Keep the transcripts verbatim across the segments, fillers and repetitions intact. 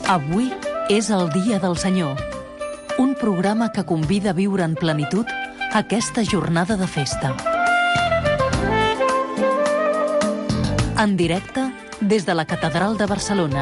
Avui és el Dia del Senyor, un programa que convida a viure en plenitud aquesta jornada de festa. En directe des de la Catedral de Barcelona.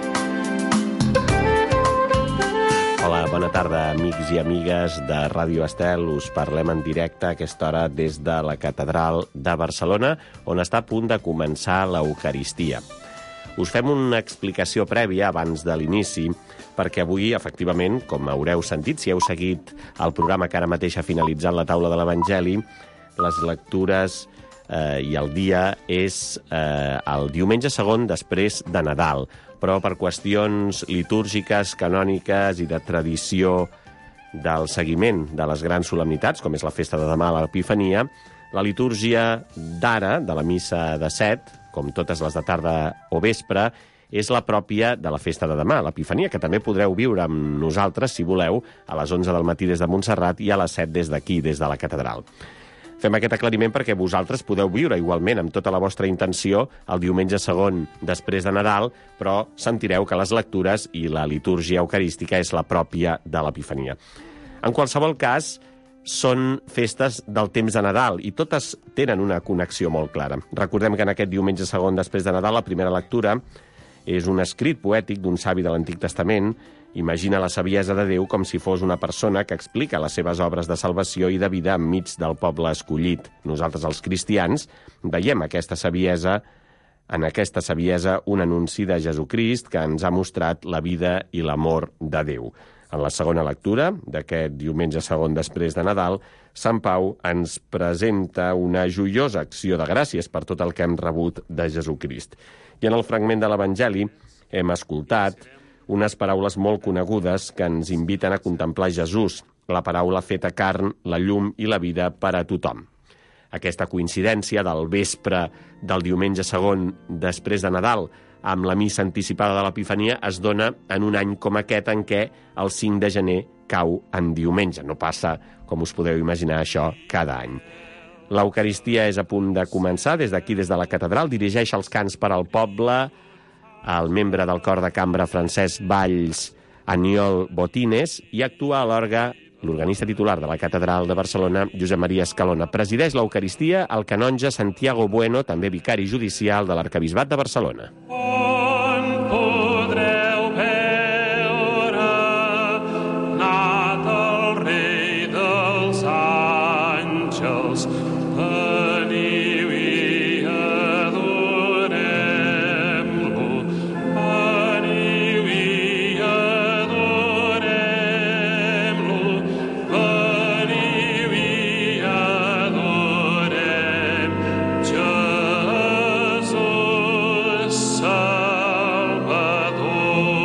Hola, bona tarda, amics i amigues de Ràdio Estel. Us parlem en directe a aquesta hora des de la Catedral de Barcelona, on està a punt de començar l'Eucaristia. Us fem una explicació prèvia abans de l'inici, perquè avui, efectivament, com haureu sentit, si heu seguit el programa que ara mateix ha finalitzat la taula de l'Evangeli, les lectures eh, i el dia és eh, el diumenge segon després de Nadal, però per qüestions litúrgiques, canòniques i de tradició del seguiment de les grans solemnitats, com és la festa de demà, l'Epifania, la litúrgia d'ara, de la missa de set, com totes les de tarda o vespre, és la pròpia de la festa de demà, l'Epifania, que també podreu viure amb nosaltres, si voleu, a les onze del matí des de Montserrat i a les set des d'aquí, des de la catedral. Fem aquest aclariment perquè vosaltres podeu viure igualment amb tota la vostra intenció el diumenge segon després de Nadal, però sentireu que les lectures i la litúrgia eucarística és la pròpia de l'Epifania. En qualsevol cas, són festes del temps de Nadal i totes tenen una connexió molt clara. Recordem que en aquest diumenge segon després de Nadal la primera lectura és un escrit poètic d'un savi de l'Antic Testament. Imagina la saviesa de Déu com si fos una persona que explica les seves obres de salvació i de vida enmig del poble escollit. Nosaltres, els cristians, veiem aquesta saviesa, en aquesta saviesa un anunci de Jesucrist que ens ha mostrat la vida i l'amor de Déu. En la segona lectura d'aquest diumenge segon després de Nadal, Sant Pau ens presenta una joiosa acció de gràcies per tot el que hem rebut de Jesucrist. I en el fragment de l'Evangeli hem escoltat unes paraules molt conegudes que ens inviten a contemplar Jesús, la paraula feta carn, la llum i la vida per a tothom. Aquesta coincidència del vespre del diumenge segon després de Nadal amb la missa anticipada de l'Epifania es dona en un any com aquest en què el cinc de gener cau en diumenge. No passa, com us podeu imaginar, això cada any. L'Eucaristia és a punt de començar. Des d'aquí, des de la catedral, dirigeix els cants per al poble el membre del cor de cambra Francesc Valls, Aniol Botines, i actua a l'orgue l'organista titular de la Catedral de Barcelona, Josep Maria Escalona. Presideix l'Eucaristia el canonge Santiago Bueno, també vicari judicial de l'Arquebisbat de Barcelona. On podreu veure nat el rei dels àngels, veniu i adorem-lo, veniu i adorem-lo, veniu i adorem Jesús Salvador.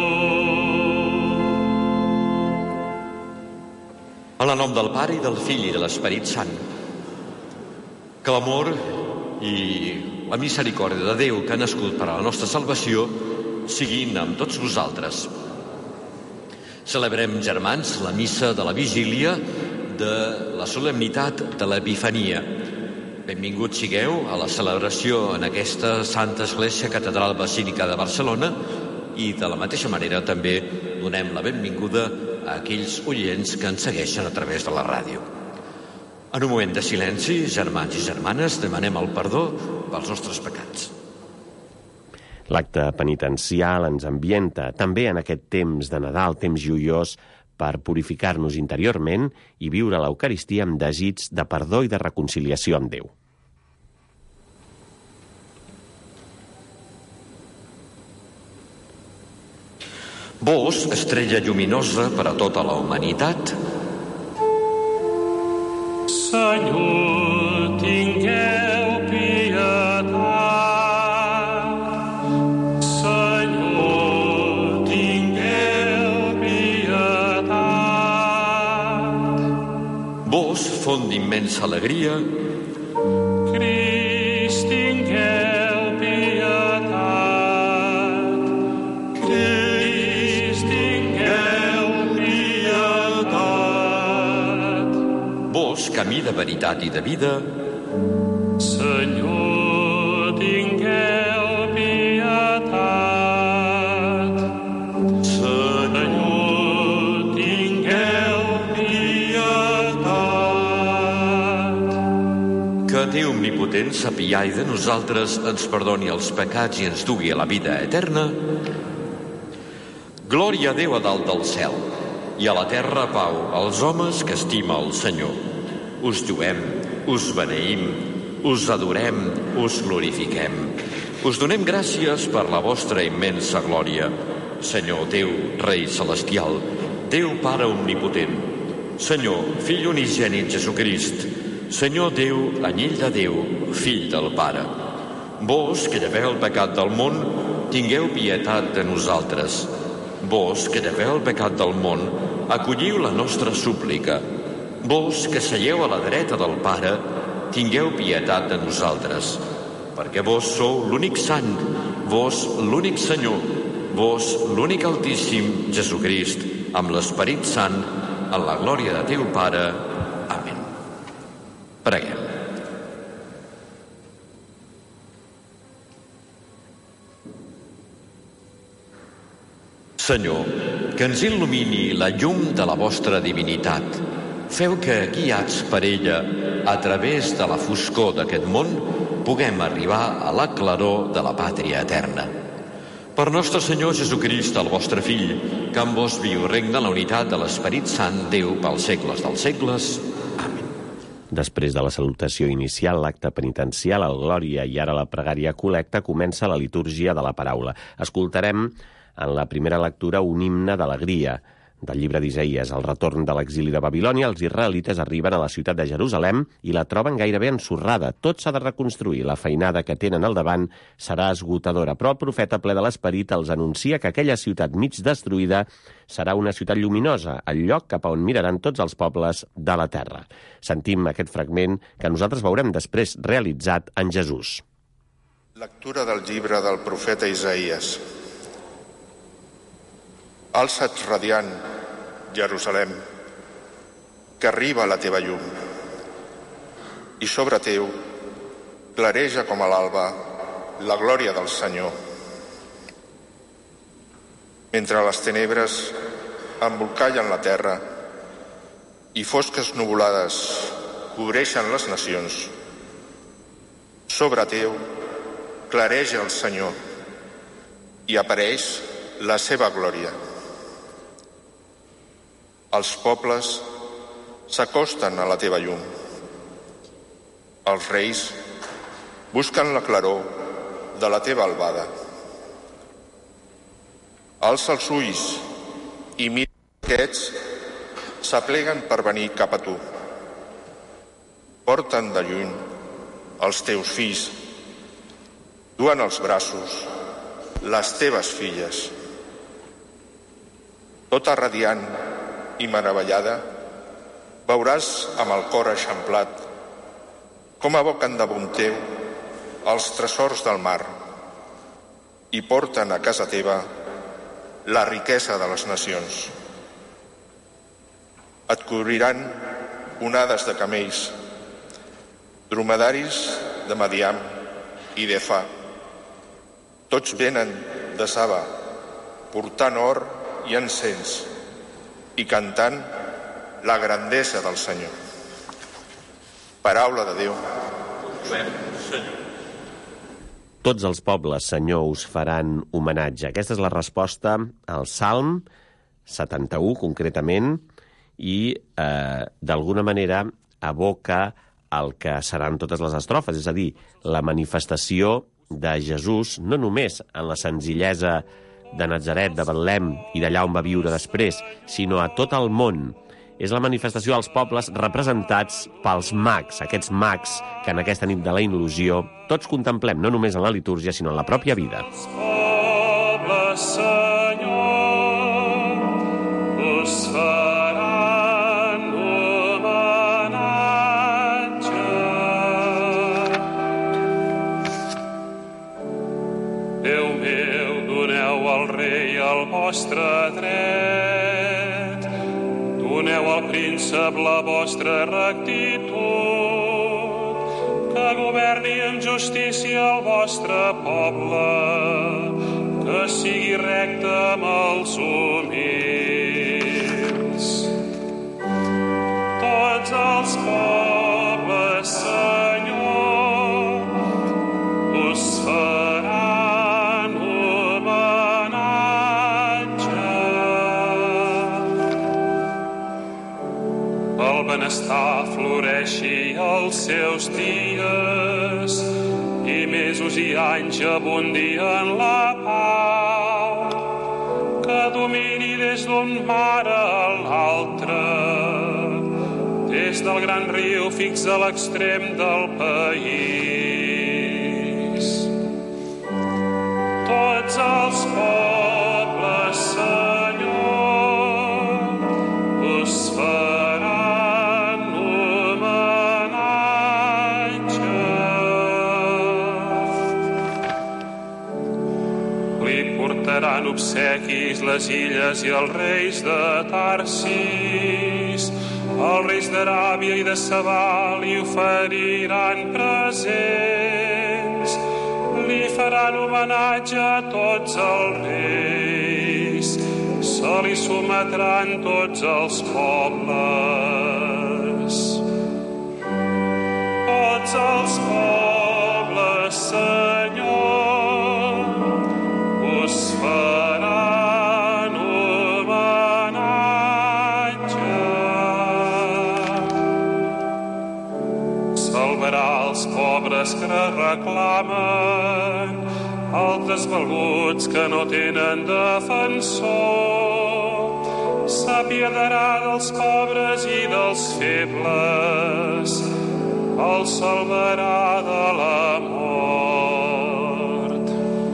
En el nom del Pare i del Fill i de l'Esperit Sant. Que l'amor i la misericòrdia de Déu que ha nascut per a la nostra salvació siguin amb tots vosaltres. Celebrem, germans, la missa de la vigília de la solemnitat de l'Epifania. Benvinguts sigueu a la celebració en aquesta Santa Església Catedral Basílica de Barcelona i de la mateixa manera també donem la benvinguda a aquells oients que ens segueixen a través de la ràdio. En un moment de silenci, germans i germanes, demanem el perdó pels nostres pecats. L'acte penitencial ens ambienta també en aquest temps de Nadal, temps joiós, per purificar-nos interiorment i viure l'Eucaristia amb desig de perdó i de reconciliació amb Déu. Vos, estrella lluminosa per a tota la humanitat, Senyor, tingueu pietat. Senyor, tingueu pietat. vos, font d'immensa alegria, Crist, tingueu pietat. Crist, tingueu pietat. vos, camí de veritat i de vida, Senyor, tingueu pietat. Senyor, omnipotent, sapiai de nosaltres, ens perdoni els pecats i ens dugui a la vida eterna. Glòria a Déu a dalt del cel i a la terra pau als homes que estima el Senyor. Us lluem, us beneïm, us adorem, us glorifiquem. Us donem gràcies per la vostra immensa glòria. Senyor Déu, Rei Celestial, Déu Pare Omnipotent, Senyor, Fill unigènit Jesucrist, Senyor Déu, Anyell de Déu, Fill del Pare. Vos, que lleveu el pecat del món, tingueu pietat de nosaltres. Vos, que lleveu el pecat del món, acolliu la nostra súplica. Vos, que seieu a la dreta del Pare, tingueu pietat de nosaltres. Perquè vos sou l'únic sant, vos l'únic Senyor, vos l'únic Altíssim, Jesucrist, amb l'Esperit Sant, en la glòria de Déu Pare. Amén. Preguem. Senyor, que ens il·lumini la llum de la vostra divinitat. Feu que, guiats per ella, a través de la foscor d'aquest món, puguem arribar a la claror de la pàtria eterna. Per nostre Senyor Jesucrist, el vostre Fill, que amb vos viu regna la unitat de l'Esperit Sant, Déu, pels segles dels segles. Amén. Després de la salutació inicial, l'acte penitencial, el Glòria i ara la pregària col·lecta, comença la litúrgia de la paraula. Escoltarem en la primera lectura un himne d'alegria del llibre d'Isaïes. Al retorn de l'exili de Babilònia, els israelites arriben a la ciutat de Jerusalem i la troben gairebé ensorrada. Tot s'ha de reconstruir. La feinada que tenen al davant serà esgotadora, però el profeta ple de l'esperit els anuncia que aquella ciutat mig destruïda serà una ciutat lluminosa, el lloc cap a on miraran tots els pobles de la terra. Sentim aquest fragment que nosaltres veurem després realitzat en Jesús. Lectura del llibre del profeta Isaïes. Alça't radiant, Jerusalem, que arriba la teva llum, i sobre teu clareja com a l'alba la glòria del Senyor. Mentre les tenebres embolcallen la terra i fosques nuvolades cobreixen les nacions, sobre teu clareja el Senyor i apareix la seva glòria. Els pobles s'acosten a la teva llum. Els reis busquen la claror de la teva albada. Alça els ulls i mira que aquests s'apleguen per venir cap a tu. Porten de lluny els teus fills, duen als braços les teves filles. Tota radiant i meravellada, veuràs amb el cor eixamplat com aboquen damunt teu els tresors del mar i porten a casa teva la riquesa de les nacions. Et cobriran onades de camells, dromedaris de Madiam i d'Efà. Tots venen de Saba, portant or i encens, i cantant la grandesa del Senyor. Paraula de Déu. Tots els pobles, Senyor, us faran homenatge. Aquesta és la resposta al Salm setanta-u, concretament, i eh, d'alguna manera aboca el que seran totes les estrofes, és a dir, la manifestació de Jesús, no només en la senzillesa de Natzaret, de Betlem i d'allà on va viure després, sinó a tot el món. És la manifestació dels pobles representats pels mags, aquests mags que en aquesta nit de la il·lusió tots contemplem, no només en la litúrgia, sinó en la pròpia vida. Els pobles, Senyor, us faran homenatge. Déu meu, doneu al rei el vostre dret, doneu al príncep la vostra rectitud, que governi en justícia el vostre poble, que sigui recte amb els humils. Tots els pobles, Senyor, benestar floreixi els seus dies i mesos i anys abundi en la pau, que domini des d'un mar a l'altre, des del gran riu fins a l'extrem del país. Tots els pobles, Senyor, us faran homenatge. Li portaran obsequis les illes i els reis de Tarsis, els reis d'Aràbia i de Sabà li oferiran presents, li faran homenatge a tots els reis, se li sometran tots els pobles. Tots els pobles, Senyor, us faran homenatge. Salvarà els pobres que reclamen, els desvalguts que no tenen defensor. S'apiadarà dels pobres i dels febles, els salvarà de la mort.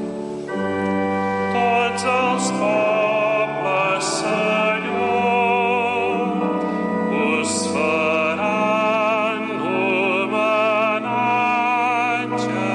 Tots els pobles, Senyor, us faran homenatge.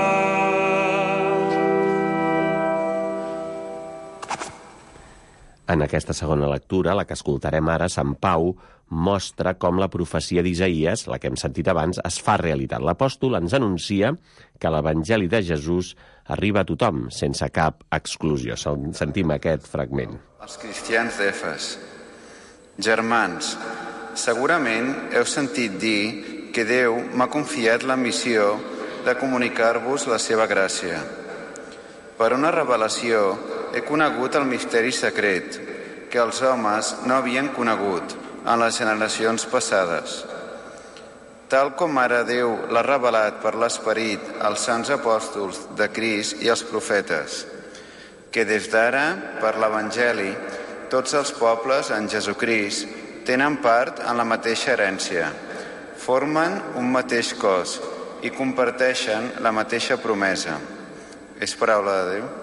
En aquesta segona lectura, la que escoltarem ara, Sant Pau mostra com la profecia d'Isaïes, la que hem sentit abans, es fa realitat. L'apòstol ens anuncia que l'Evangeli de Jesús arriba a tothom, sense cap exclusió. Sentim aquest fragment. Els cristians d'Efes. Germans, segurament heu sentit dir que Déu m'ha confiat la missió de comunicar-vos la seva gràcia. Per una revelació he conegut el misteri secret que els homes no havien conegut en les generacions passades. Tal com ara Déu l'ha revelat per l'Esperit als sants apòstols de Crist i als profetes, que des d'ara, per l'Evangeli, tots els pobles en Jesucrist tenen part en la mateixa herència, formen un mateix cos i comparteixen la mateixa promesa. És paraula de Déu?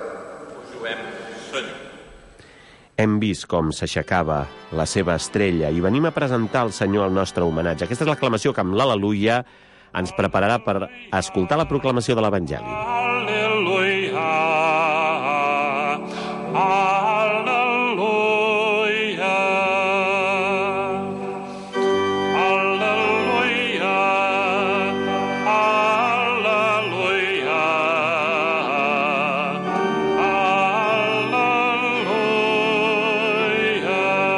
Hem vist com s'aixecava la seva estrella i venim a presentar al Senyor el nostre homenatge. Aquesta és l'aclamació que amb l'Al·leluia ens prepararà per escoltar la proclamació de l'Evangeli. Al·leluia, al·leluia, al·leluia, al·leluia, al·leluia.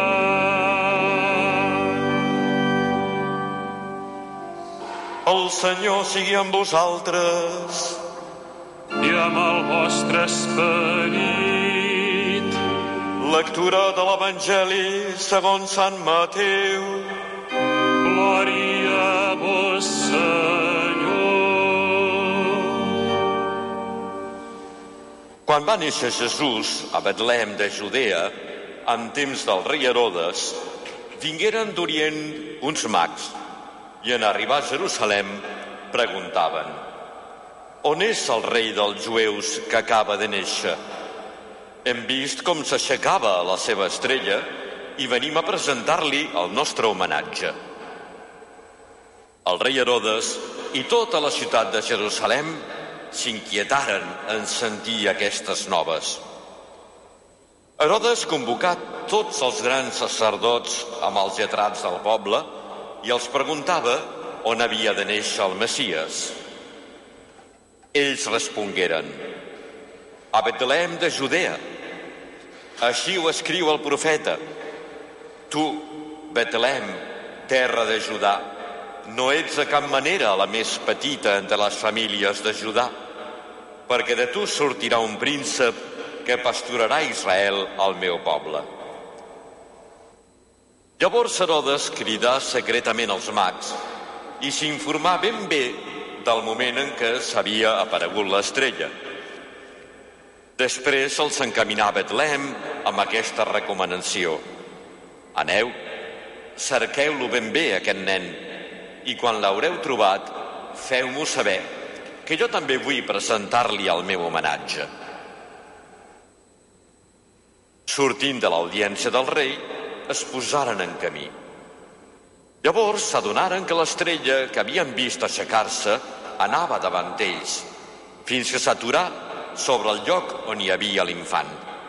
El Senyor sigui amb vosaltres. I amb el vostre esperit. Lectura de l'Evangeli segons Sant Mateu. Glòria a vos, Senyor. Quan va néixer Jesús a Betlem de Judea, en temps del rei Herodes, vingueren d'Orient uns mags i en arribar a Jerusalem preguntaven: on és el rei dels jueus que acaba de néixer? Hem vist com s'aixecava la seva estrella i venim a presentar-li el nostre homenatge. El rei Herodes i tota la ciutat de Jerusalem s'inquietaren en sentir aquestes noves. Herodes convocà tots els grans sacerdots amb els lletrats del poble i els preguntava on havia de néixer el Messies. Ells respongueren: a Betlem de Judea. Així ho escriu el profeta: tu, Betlem, terra de Judà, no ets de cap manera la més petita entre les famílies de Judà, perquè de tu sortirà un príncep que pasturarà Israel, el meu poble. Llavors Herodes cridà secretament els mags i s'informà ben bé del moment en què s'havia aparegut l'estrella. Després se'ls encaminà a Betlem amb aquesta recomanació: aneu, cerqueu-lo ben bé, aquest nen, i quan l'haureu trobat, feu-m'ho saber, que jo també vull presentar-li el meu homenatge. Sortint de l'audiència del rei, es posaren en camí. Llavors s'adonaren que l'estrella que havien vist aixecar-se anava davant d'ells, fins que s'aturà sobre el lloc on hi havia l'infant.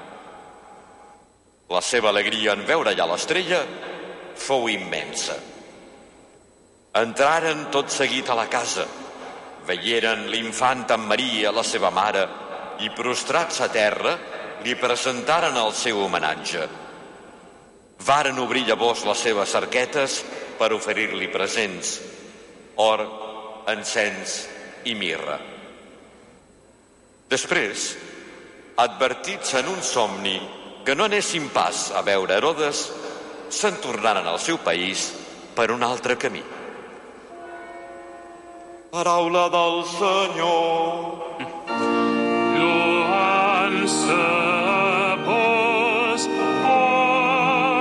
La seva alegria en veure allà l'estrella fou immensa. Entraren tot seguit a la casa, veieren l'infant amb Maria, la seva mare, i prostrats a terra li presentaren el seu homenatge. Varen obrir llavors les seves arquetes per oferir-li presents: or, encens i mirra. Després, advertits en un somni que no anessin pas a veure Herodes, se'n tornaren al seu país per un altre camí. Paraula del Senyor. Lloança vos, o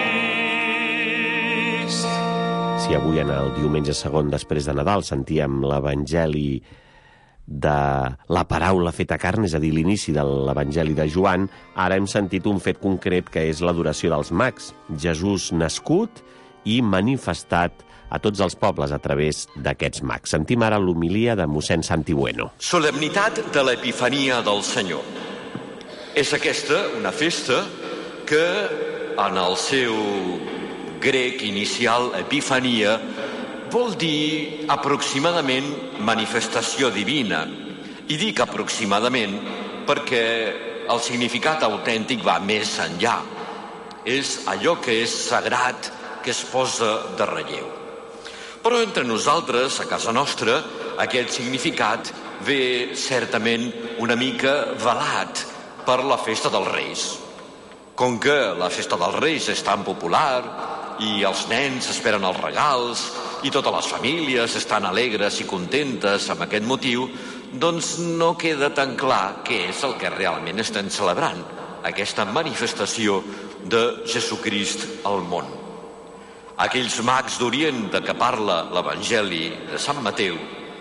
Crist. Si avui en el diumenge segon després de Nadal sentíem l'Evangeli de la paraula feta carn, és a dir, l'inici de l'Evangeli de Joan, ara hem sentit un fet concret que és l'adoració dels mags. Jesús nascut i manifestat a tots els pobles a través d'aquests mags. Sentim ara l'homilia de mossèn Santi Bueno. Solemnitat de l'Epifania del Senyor. És aquesta una festa que en el seu grec inicial, epifania, vol dir aproximadament manifestació divina. I dic aproximadament perquè el significat autèntic va més enllà. És allò que és sagrat, que es posa de relleu. Però entre nosaltres, a casa nostra, aquest significat ve certament una mica velat per la festa dels Reis. Com que la festa dels Reis és tan popular i els nens esperen els regals i totes les famílies estan alegres i contentes amb aquest motiu, doncs no queda tan clar què és el que realment estem celebrant, aquesta manifestació de Jesucrist al món. Aquells mags d'Orient de què parla l'Evangeli de Sant Mateu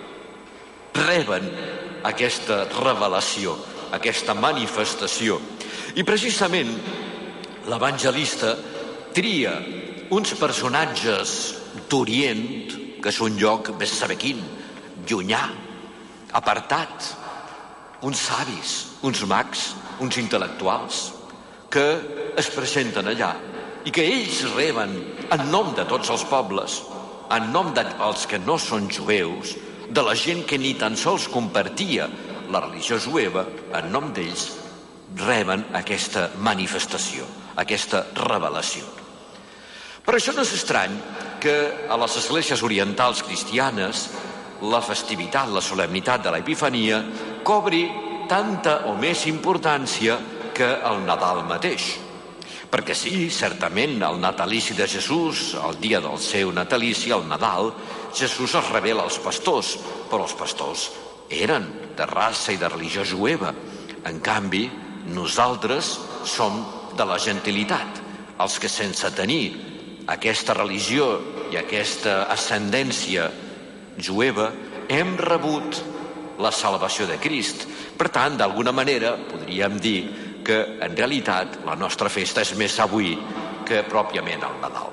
reben aquesta revelació, aquesta manifestació. I precisament l'evangelista tria uns personatges d'Orient, que és un lloc, vés a saber quin, llunyà, apartat, uns savis, uns mags, uns intel·lectuals, que es presenten allà i que ells reben en nom de tots els pobles, en nom dels que no són jueus, de la gent que ni tan sols compartia la religió jueva, en nom d'ells reben aquesta manifestació, aquesta revelació. Per això no és estrany que a les esglésies orientals cristianes la festivitat, la solemnitat de l'Epifania cobri tanta o més importància que el Nadal mateix. Perquè sí, certament, el natalici de Jesús, el dia del seu natalici, el Nadal, Jesús es revela als pastors, però els pastors eren de raça i de religió jueva. En canvi, nosaltres som de la gentilitat, els que sense tenir aquesta religió i aquesta ascendència jueva hem rebut la salvació de Crist. Per tant, d'alguna manera, podríem dir que en realitat la nostra festa és més avui que pròpiament el Nadal.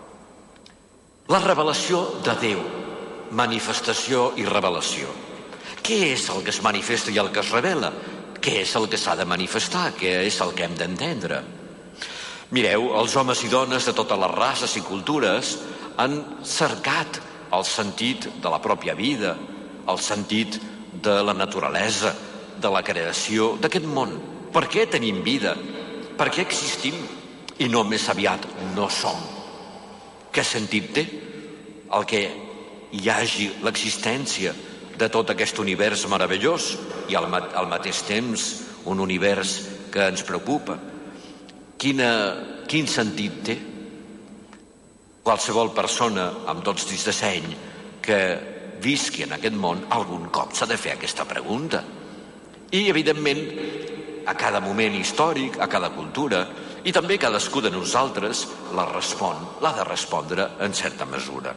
La revelació de Déu, manifestació i revelació. Què és el que es manifesta i el que es revela? Què és el que s'ha de manifestar? Què és el que hem d'entendre? Mireu, els homes i dones de totes les races i cultures han cercat el sentit de la pròpia vida, el sentit de la naturalesa, de la creació, d'aquest món. Per què tenim vida? Per què existim? I no més aviat no som. Què sentit té el que hi hagi l'existència de tot aquest univers meravellós i al, mat al mateix temps un univers que ens preocupa? Quina, quin sentit té? Qualsevol persona amb tots dits de seny que visqui en aquest món algun cop s'ha de fer aquesta pregunta. I, evidentment, a cada moment històric, a cada cultura, i també cadascú de nosaltres la respon, l'ha de respondre en certa mesura.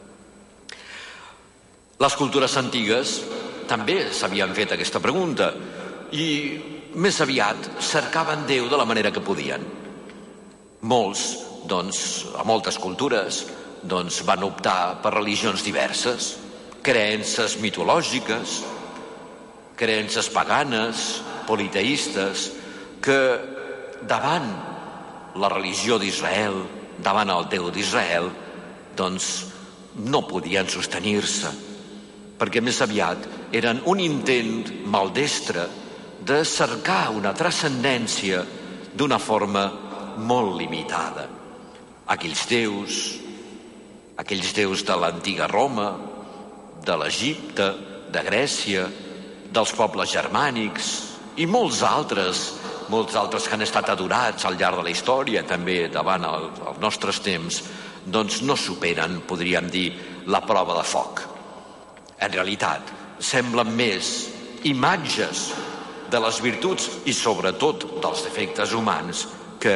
Les cultures antigues també s'havien fet aquesta pregunta i més aviat cercaven Déu de la manera que podien. Molts, doncs, a moltes cultures, doncs, van optar per religions diverses, creences mitològiques, creences paganes, politeistes, que davant la religió d'Israel, davant el Déu d'Israel, doncs no podien sostenir-se, perquè més aviat eren un intent maldestre de cercar una transcendència d'una forma molt limitada. Aquells déus, aquells déus de l'antiga Roma, de l'Egipte, de Grècia, dels pobles germànics i molts altres, molts altres que han estat adorats al llarg de la història, també davant el, els nostres temps, doncs no superen, podríem dir, la prova de foc. En realitat, semblen més imatges de les virtuts i sobretot dels defectes humans que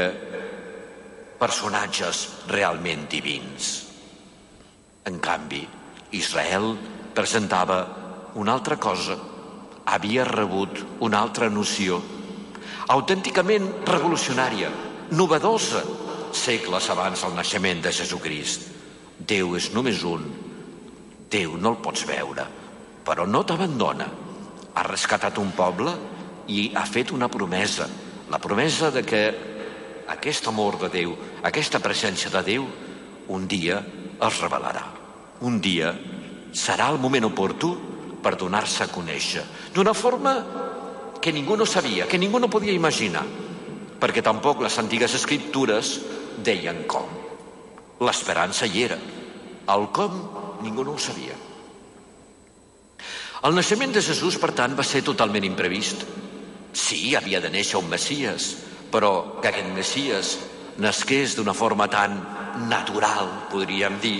personatges realment divins. En canvi, Israel presentava una altra cosa, havia rebut una altra noció, autènticament revolucionària, novedosa, segles abans del naixement de Jesucrist. Déu és només un, Déu no el pots veure, però no t'abandona. Ha rescatat un poble i ha fet una promesa, la promesa de que aquest amor de Déu, aquesta presència de Déu, un dia es revelarà. Un dia serà el moment oportú per donar-se a conèixer, d'una forma que ningú no sabia, que ningú no podia imaginar, perquè tampoc les antigues escriptures deien com. L'esperança hi era, el com ningú no ho sabia. El naixement de Jesús, per tant, va ser totalment imprevist. Sí, havia de néixer un Messies, però que aquest Messies nasqués d'una forma tan natural, podríem dir,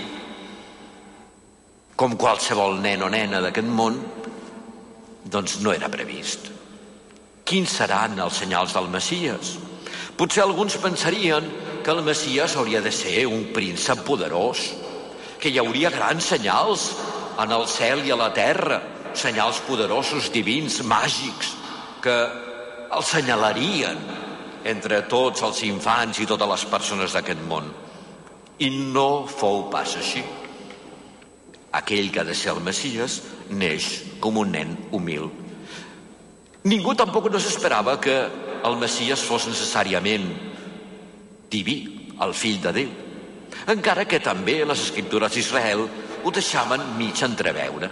com qualsevol nen o nena d'aquest món, doncs no era previst. Quins seran els senyals del Messies? Potser alguns pensarien que el Messies hauria de ser un príncep poderós, que hi hauria grans senyals en el cel i a la terra, senyals poderosos, divins, màgics, que el senyalarien entre tots els infants i totes les persones d'aquest món. I no fou pas així. Aquell que ha de ser el Messies neix com un nen humil. Ningú tampoc no s'esperava que el Messies fos necessàriament diví, el fill de Déu, encara que també les escriptures d'Israel ho deixaven mig entreveure.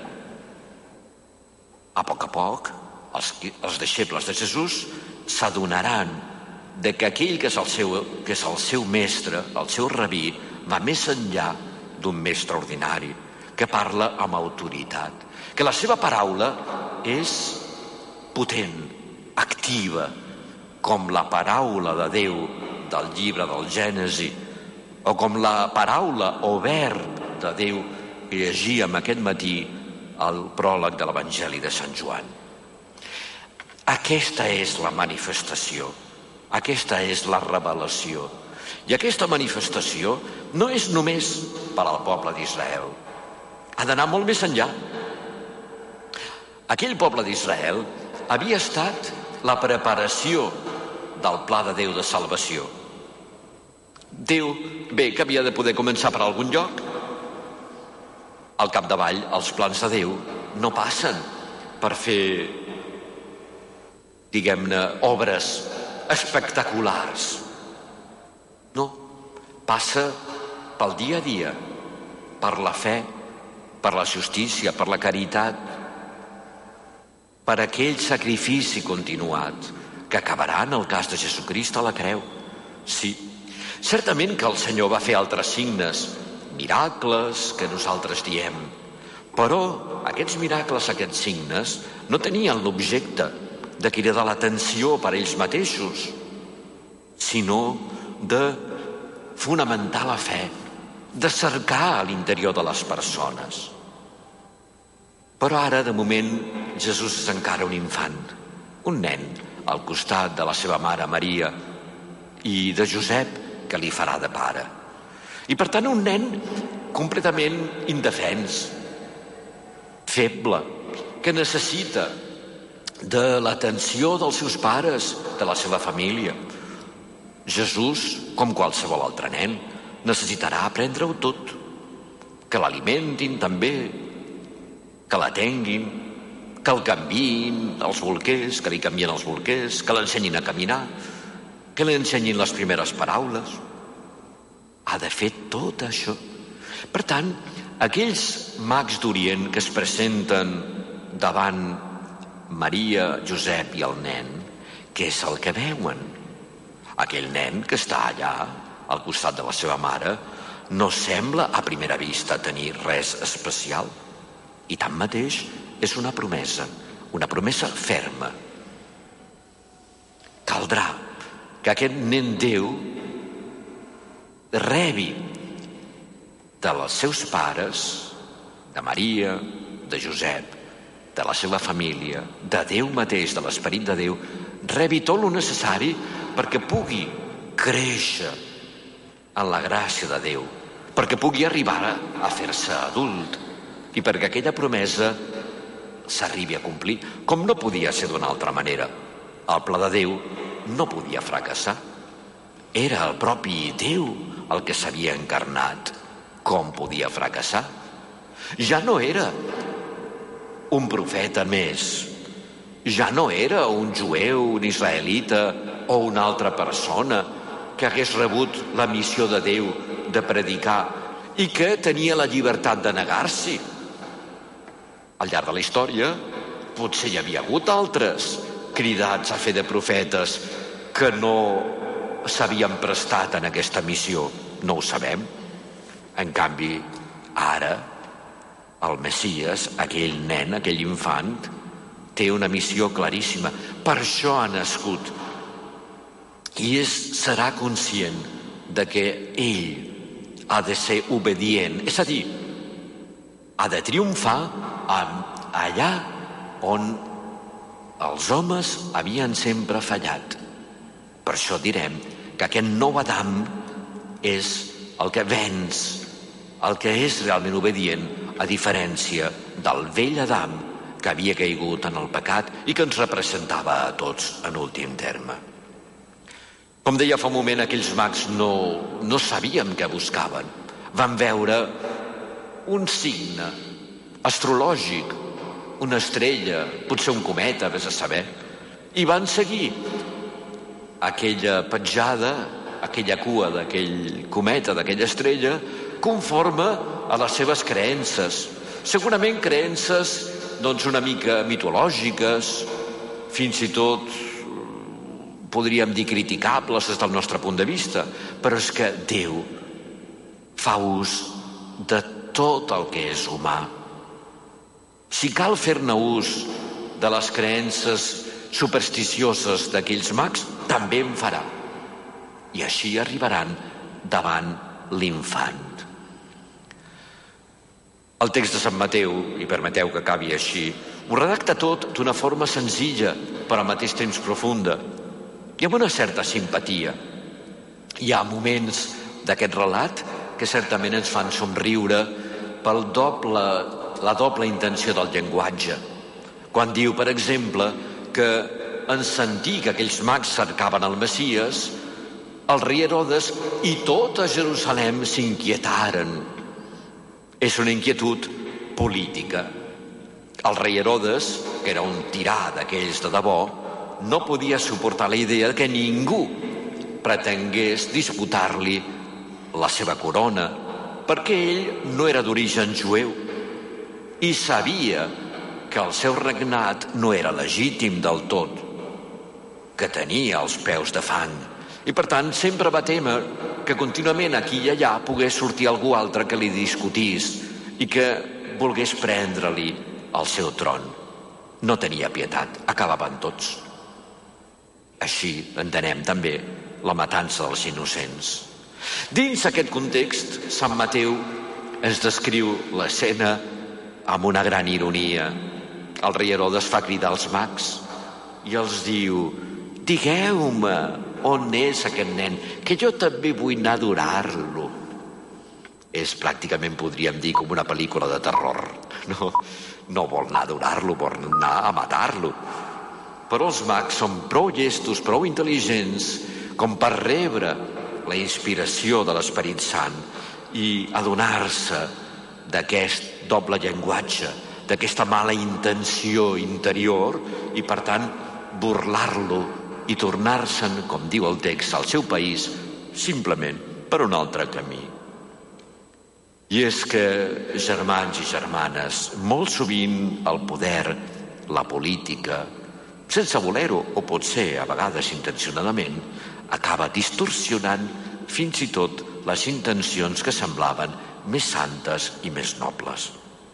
A poc a poc, els, els deixebles de Jesús s'adonaran de que aquell que és, el seu, que és el seu mestre, el seu rabí, va més enllà d'un mestre ordinari, que parla amb autoritat, que la seva paraula és potent, activa, com la paraula de Déu del llibre del Gènesi, o com la paraula o verb de Déu que llegíem aquest matí al pròleg de l'Evangeli de Sant Joan. Aquesta és la manifestació, aquesta és la revelació. I aquesta manifestació no és només per al poble d'Israel, ha d'anar molt més enllà. Aquell poble d'Israel havia estat la preparació del pla de Déu de salvació. Déu, bé, que havia de poder començar per algun lloc. Al capdavall, els plans de Déu no passen per fer, diguem-ne, obres espectaculars. No, passa pel dia a dia, per la fe, per la justícia, per la caritat, per aquell sacrifici continuat que acabarà en el cas de Jesucrist a la creu. Sí, certament que el Senyor va fer altres signes, miracles que nosaltres diem, però aquests miracles, aquests signes, no tenien l'objecte de cridar l'atenció per ells mateixos, sinó de fonamentar la fe, de cercar a l'interior de les persones. Però ara, de moment, Jesús és encara un infant, un nen, al costat de la seva mare Maria i de Josep, que li farà de pare. I per tant un nen completament indefens, feble, que necessita de l'atenció dels seus pares, de la seva família. Jesús, com qualsevol altre nen, necessitarà aprendre-ho tot, que l'alimentin també, que l'atenguin, que el canviïn els bolquers, que li canvien els bolquers, que l'ensenyin a caminar, que li ensenyin les primeres paraules. Ha de fer tot això. Per tant, aquells mags d'Orient que es presenten davant Maria, Josep i el nen, què és el que veuen? Aquell nen que està allà, al costat de la seva mare, no sembla a primera vista tenir res especial. I tanmateix és una promesa, una promesa ferma. Caldrà que aquest nen Déu rebi dels seus pares, de Maria, de Josep, de la seva família, de Déu mateix, de l'Esperit de Déu, rebi tot el necessari perquè pugui créixer en la gràcia de Déu, perquè pugui arribar a fer-se adult i perquè aquella promesa s'arribi a complir, com no podia ser d'una altra manera. El pla de Déu no podia fracassar. Era el propi Déu el que s'havia encarnat. Com podia fracassar? Ja no era un profeta més, ja no era un jueu, un israelita o una altra persona que hagués rebut la missió de Déu de predicar i que tenia la llibertat de negar-s'hi. Al llarg de la història potser hi havia hagut altres cridats a fer de profetes que no s'havien prestat en aquesta missió. No ho sabem. En canvi, ara, el Messies, aquell nen, aquell infant, té una missió claríssima. Per això ha nascut. I és, serà conscient de que ell ha de ser obedient. És a dir, ha de triomfar allà on els homes havien sempre fallat. Per això direm que aquest nou Adam és el que venç, el que és realment obedient, a diferència del vell Adam que havia caigut en el pecat i que ens representava a tots en últim terme. Com deia fa un moment, aquells mags no, no sabien què buscaven. Van veure un signe astrològic, una estrella, potser un cometa, vés a saber, i van seguir aquella petjada, aquella cua d'aquell cometa, d'aquella estrella, conforme a les seves creences. Segurament creences, doncs, una mica mitològiques, fins i tot podríem dir criticables des del nostre punt de vista, però és que Déu fa ús de tot el que és humà. Si cal fer-ne ús de les creences supersticioses d'aquells mags, també en farà. I així arribaran davant l'infant. El text de Sant Mateu, i permeteu que acabi així, ho redacta tot d'una forma senzilla, però al mateix temps profunda, i amb una certa simpatia. Hi ha moments d'aquest relat que certament ens fan somriure pel doble, la doble intenció del llenguatge. Quan diu, per exemple, que en sentir que aquells mags cercaven el Messies, el rei Herodes i tota Jerusalem s'inquietaren. És una inquietud política. El rei Herodes, que era un tirà d'aquells de debò, no podia suportar la idea que ningú pretengués disputar-li la seva corona, perquè ell no era d'origen jueu i sabia que el seu regnat no era legítim del tot, que tenia els peus de fang. I per tant sempre va témer que contínuament aquí i allà pogués sortir algú altre que li discutís i que volgués prendre-li el seu tron. No tenia pietat, acabaven tots. Així entenem també la matança dels innocents. Dins aquest context, Sant Mateu ens descriu l'escena amb una gran ironia. El rei Herodes fa cridar els mags i els diu: digueu-me on és aquest nen, que jo també vull anar a adorar-lo. És pràcticament, podríem dir, com una pel·lícula de terror. No, no vol anar a adorar-lo, vol anar a matar-lo. Però els mags són prou llestos, prou intel·ligents, com per rebre la inspiració de l'Esperit Sant i adonar-se d'aquest doble llenguatge, d'aquesta mala intenció interior i, per tant, burlar-lo i tornar-se'n, com diu el text, al seu país, simplement per un altre camí. I és que, germans i germanes, molt sovint el poder, la política, sense voler-ho, o potser a vegades intencionadament, acaba distorsionant fins i tot les intencions que semblaven més santes i més nobles.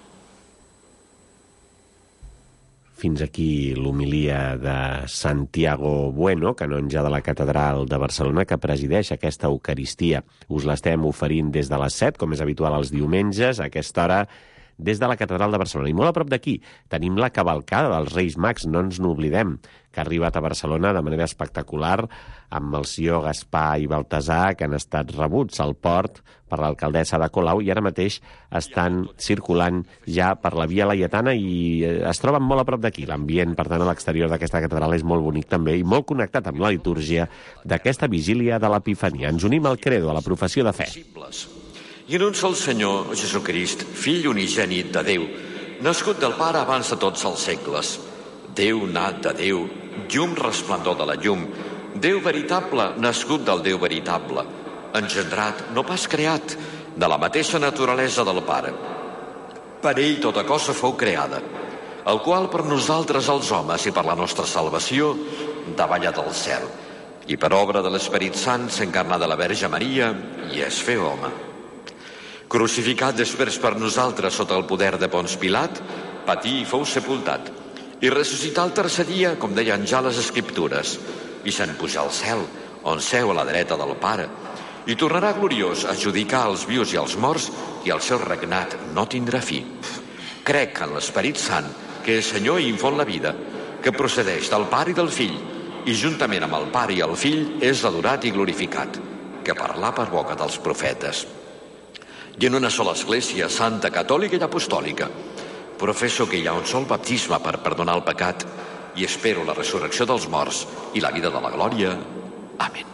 Fins aquí l'homilia de Santiago Bueno, canonge de la Catedral de Barcelona, que presideix aquesta Eucaristia. Us l'estem oferint des de les set, com és habitual els diumenges, a aquesta hora, des de la Catedral de Barcelona. I molt a prop d'aquí tenim la cavalcada dels Reis Mags, no ens n'oblidem, que ha arribat a Barcelona de manera espectacular amb Melcior, Gaspar i Baltasar, que han estat rebuts al port per l'alcaldessa de Colau i ara mateix estan circulant ja per la Via Laietana i es troben molt a prop d'aquí. L'ambient, per tant, a l'exterior d'aquesta catedral és molt bonic també i molt connectat amb la litúrgia d'aquesta vigília de l'Epifania. Ens unim al credo, a la professió de fe. I en un sol Senyor, Jesucrist, fill unigènit de Déu, nascut del Pare abans de tots els segles, Déu nat de Déu, llum resplendor de la llum, Déu veritable, nascut del Déu veritable, engendrat, no pas creat, de la mateixa naturalesa del Pare. Per ell tota cosa fou creada, el qual per nosaltres els homes i per la nostra salvació davalla del cel, i per obra de l'Esperit Sant s'encarna de la Verge Maria i es féu home. Crucificat després per nosaltres sota el poder de Pons Pilat, patí i fou sepultat, i ressuscità el tercer dia, com deien ja les Escriptures, i se'n pujà al cel, on seu a la dreta del Pare, i tornarà gloriós a judicar els vius i els morts, i el seu regnat no tindrà fi. Crec en l'Esperit Sant, que és Senyor i infon la vida, que procedeix del Pare i del Fill, i juntament amb el Pare i el Fill és adorat i glorificat, que parlà per boca dels profetes. I en una sola església, santa, catòlica i apostòlica, professo que hi ha un sol baptisme per perdonar el pecat i espero la resurrecció dels morts i la vida de la glòria. Amén.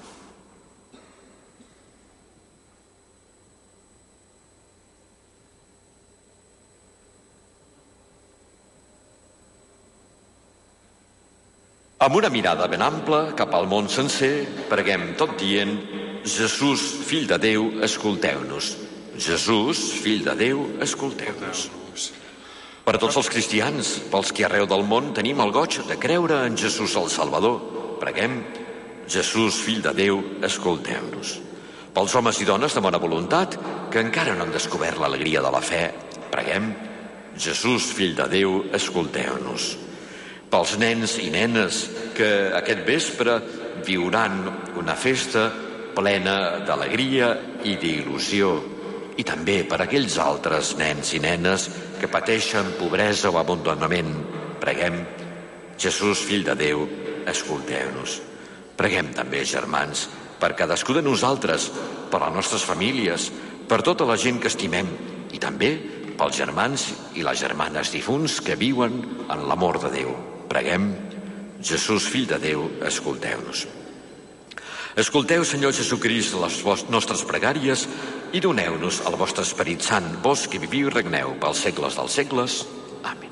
Amb una mirada ben ampla cap al món sencer, preguem tot dient: Jesús, fill de Déu, escolteu-nos. Jesús, fill de Déu, escolteu-nos. Per a tots els cristians, pels que arreu del món tenim el goig de creure en Jesús el Salvador, preguem: Jesús, fill de Déu, escolteu-nos. Pels homes i dones de bona voluntat que encara no han descobert l'alegria de la fe, preguem: Jesús, fill de Déu, escolteu-nos. Pels nens i nenes que aquest vespre viuran una festa plena d'alegria i d'il·lusió, i també per aquells altres nens i nenes que pateixen pobresa o abandonament, preguem: Jesús, fill de Déu, escolteu-nos. Preguem també, germans, per cadascú de nosaltres, per les nostres famílies, per tota la gent que estimem, i també pels germans i les germanes difunts que viuen en l'amor de Déu. Preguem: Jesús, fill de Déu, escolteu-nos. Escolteu, Senyor Jesucrist, les nostres pregàries i doneu-nos el vostre Esperit Sant, vos que viviu i regneu pels segles dels segles. Amén.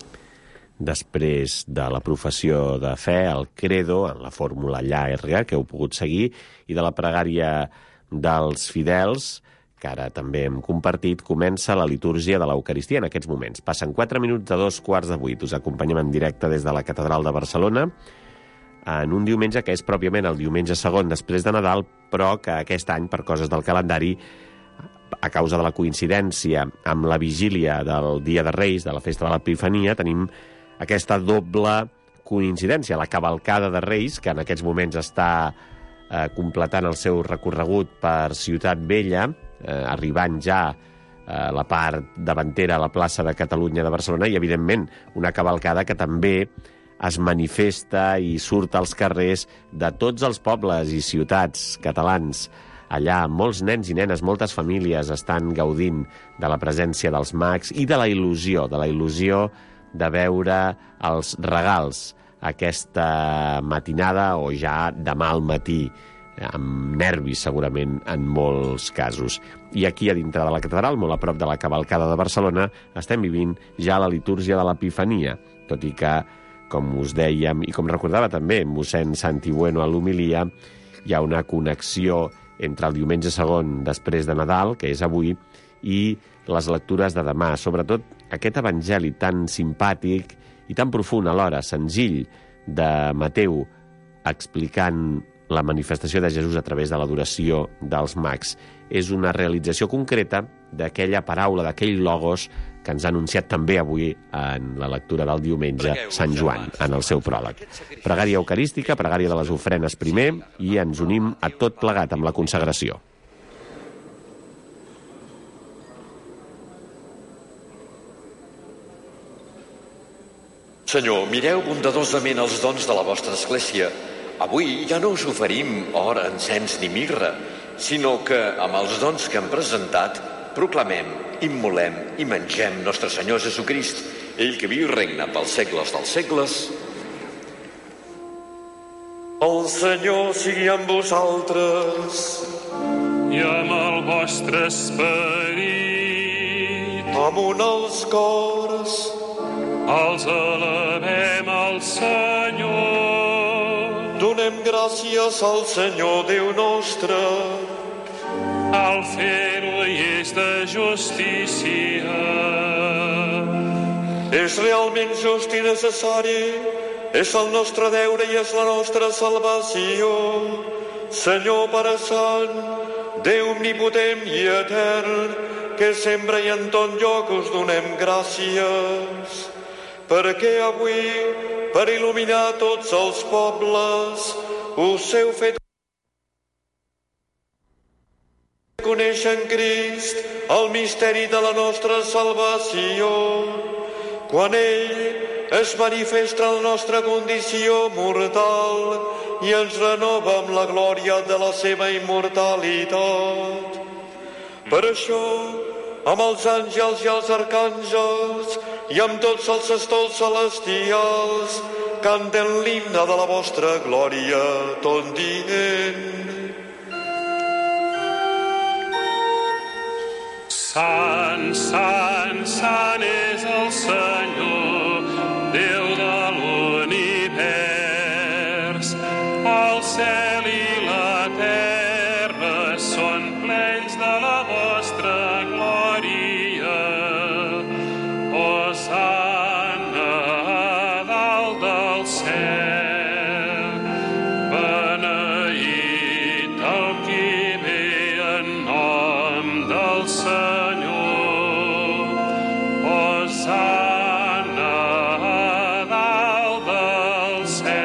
Després de la professió de fe, el credo, en la fórmula llarga que heu pogut seguir, i de la pregària dels fidels, que ara també hem compartit, comença la litúrgia de l'Eucaristia en aquests moments. Passen quatre minuts de dos quarts de vuit. Us acompanyem en directe des de la Catedral de Barcelona, en un diumenge que és pròpiament el diumenge segon després de Nadal, però que aquest any, per coses del calendari, a causa de la coincidència amb la vigília del Dia de Reis, de la festa de l'Epifania, tenim aquesta doble coincidència, la cavalcada de Reis, que en aquests moments està eh, completant el seu recorregut per Ciutat Vella, eh, arribant ja a la part davantera a la plaça de Catalunya de Barcelona, i, evidentment, una cavalcada que també es manifesta i surt als carrers de tots els pobles i ciutats catalans. Allà molts nens i nenes, moltes famílies estan gaudint de la presència dels mags i de la il·lusió, de la il·lusió de veure els regals aquesta matinada o ja demà al matí, amb nervis segurament en molts casos. I aquí a dintre de la catedral, molt a prop de la cavalcada de Barcelona, estem vivint ja la litúrgia de l'Epifania, tot i que, com us dèiem, i com recordava també mossèn Santi Bueno a l'homilia, hi ha una connexió entre el diumenge segon després de Nadal, que és avui, i les lectures de demà. Sobretot aquest evangeli tan simpàtic i tan profund alhora, senzill, de Mateu, explicant la manifestació de Jesús a través de l'adoració dels mags. És una realització concreta d'aquella paraula, d'aquell logos que ens ha anunciat també avui en la lectura del diumenge Sant Joan, en el seu pròleg. Pregària eucarística, pregària de les ofrenes primer, i ens unim a tot plegat amb la consagració. Senyor, mireu bondadosament els dons de la vostra església. Avui ja no us oferim or, encens ni mirra, sinó que amb els dons que hem presentat proclamem, immolem i mengem nostre Senyor Jesucrist, ell que viu i regna pels segles dels segles. El Senyor sigui amb vosaltres. I amb el vostre esperit. Amunt els cors. Els elevem al Senyor. Donem gràcies al Senyor Déu nostre. Al fer-ho i és de justícia. És realment just i necessari. És el nostre deure i és la nostra salvació. Senyor Pare Sant, Déu omnipotent i etern, que sempre i en tot lloc us donem gràcies, perquè avui, per il·luminar tots els pobles, us heu fet conèixer en Crist el misteri de la nostra salvació, quan ell es manifesta en la nostra condició mortal i ens renova amb la glòria de la seva immortalitat. Per això, amb els àngels i els arcàngels i amb tots els estols celestials, canten l'himne de la vostra glòria, tot dient: Sant, sant, sant és el Senyor, Déu de l'univers. El cel i la terra són plens de la vostra glòria. Hosanna a dalt del cel. Beneït el qui ve en nom del Senyor. Hosanna a dalt del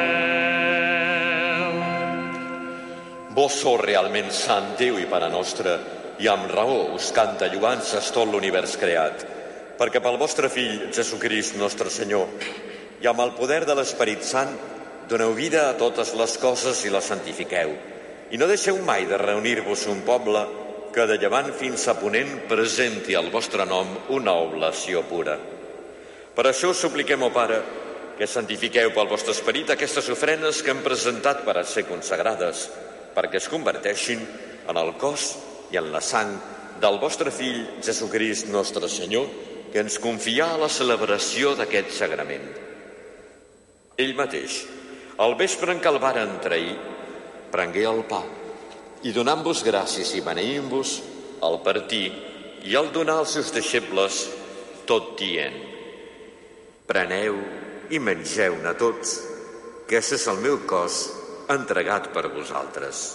cel. Vos sou realment sant Déu i Pare nostre, i amb raó us canta lloances tot l'univers creat, perquè pel vostre Fill, Jesucrist, nostre Senyor, i amb el poder de l'Esperit Sant, doneu vida a totes les coses i les santifiqueu, i no deixeu mai de reunir-vos un poble que de llevant fins a ponent presenti al vostre nom una oblació pura. Per això us supliquem, ó Pare, que santifiqueu pel vostre Esperit aquestes ofrenes que hem presentat per a ser consagrades, perquè es converteixin en el cos i en la sang del vostre Fill, Jesucrist, nostre Senyor, que ens confià a la celebració d'aquest sagrament. Ell mateix, al vespre en què el varen trair, prengué el pa i donant-vos gràcies i beneint-vos, el partir i el donar als seus deixebles, tot dient: preneu i mengeu-ne tots, que aquest és el meu cos entregat per vosaltres.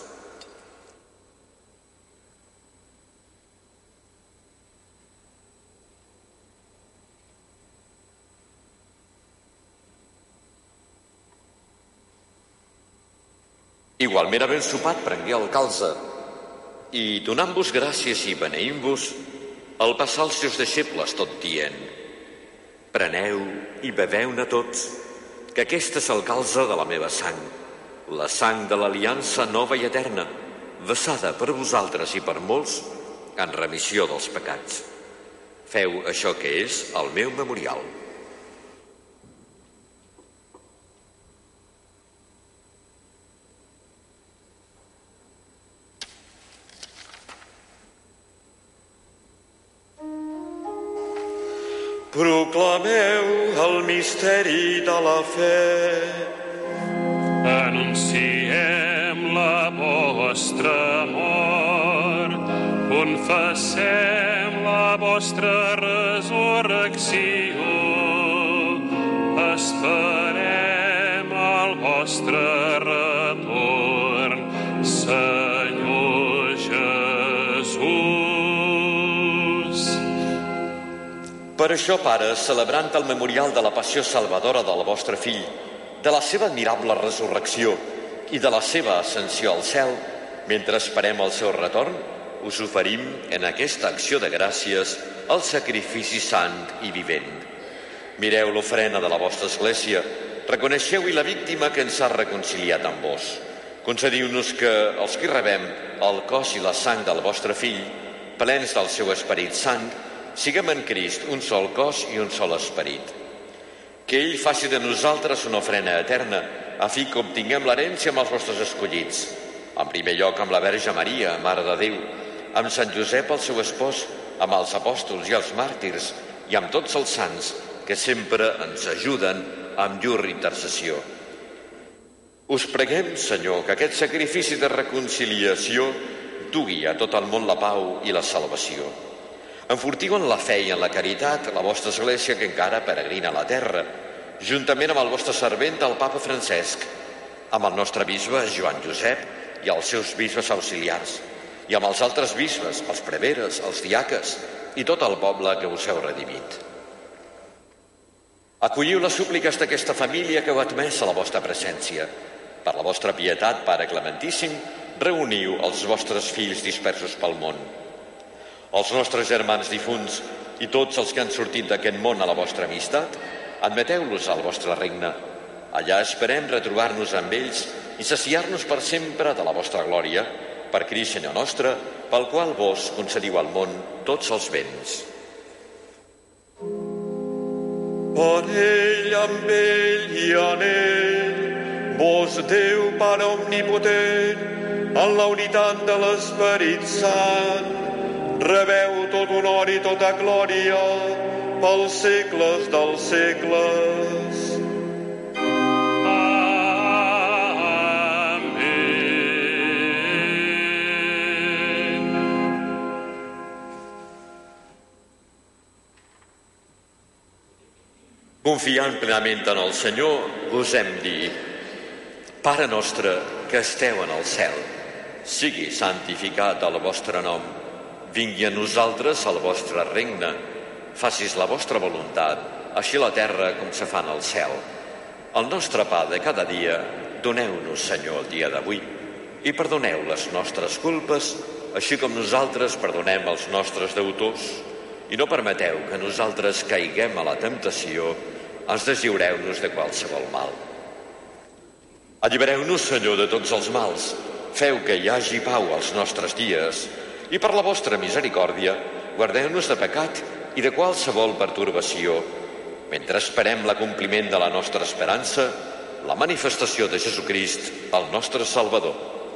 Igualment, havent sopat, prengué el calze i, donant-vos gràcies i beneint-vos, el passà als seus deixebles, tot dient: preneu i beveu-ne tots, que aquest és el calze de la meva sang, la sang de l'aliança nova i eterna, vessada per vosaltres i per molts en remissió dels pecats. Feu això que és el meu memorial. Proclameu el misteri de la fe. Anunciem la vostra mort, confessem la vostra resurrecció, esperem el vostre retorn, Senyor Jesús. Per això, Pare, celebrant el memorial de la passió salvadora del vostre Fill, de la seva admirable resurrecció i de la seva ascensió al cel, mentre esperem el seu retorn, us oferim en aquesta acció de gràcies el sacrifici sant i vivent. Mireu l'ofrena de la vostra Església, reconeixeu-hi la víctima que ens ha reconciliat amb vos. Concediu-nos que, els que rebem el cos i la sang del vostre Fill, plens del seu Esperit Sant, siguem en Crist un sol cos i un sol esperit. Que ell faci de nosaltres una ofrena eterna, a fi que obtinguem l'herència amb els vostres escollits. En primer lloc amb la Verge Maria, Mare de Déu, amb Sant Josep, el seu espòs, amb els apòstols i els màrtirs, i amb tots els sants que sempre ens ajuden amb llur intercessió. Us preguem, Senyor, que aquest sacrifici de reconciliació dugui a tot el món la pau i la salvació. Enfortiu en la fe i en la caritat la vostra Església que encara peregrina a la terra, juntament amb el vostre servent, el papa Francesc, amb el nostre bisbe Joan Josep i els seus bisbes auxiliars, i amb els altres bisbes, els preveres, els diaques i tot el poble que us heu redimit. Acolliu les súpliques d'aquesta família que heu admès a la vostra presència. Per la vostra pietat, Pare Clementíssim, reuniu els vostres fills dispersos pel món. Els nostres germans difunts i tots els que han sortit d'aquest món a la vostra amistat, admeteu-los al vostre regne. Allà esperem retrobar-nos amb ells i saciar-nos per sempre de la vostra glòria, per Crist Senyor nostre, pel qual vos concediu al món tots els béns. Per ell, amb ell i en ell, vos Déu Pare omnipotent, en la unitat de l'Esperit Sant, rebeu tot honor i tota glòria pels segles dels segles. Amén. Confiant plenament en el Senyor, gosem dir: Pare nostre que esteu en el cel, sigui santificat el vostre nom. Vingui a nosaltres el vostre regne, facis la vostra voluntat, així a la terra com se fa en el cel. El nostre pa de cada dia, doneu-nos, Senyor, el dia d'avui, i perdoneu les nostres culpes, així com nosaltres perdonem els nostres deutors. I no permeteu que nosaltres caiguem a la temptació, ens deslliureu-nos de qualsevol mal. Allibereu-nos, Senyor, de tots els mals, feu que hi hagi pau als nostres dies, i per la vostra misericòrdia, guardeu-nos de pecat i de qualsevol pertorbació, mentre esperem l'acompliment de la nostra esperança, la manifestació de Jesucrist, el nostre Salvador.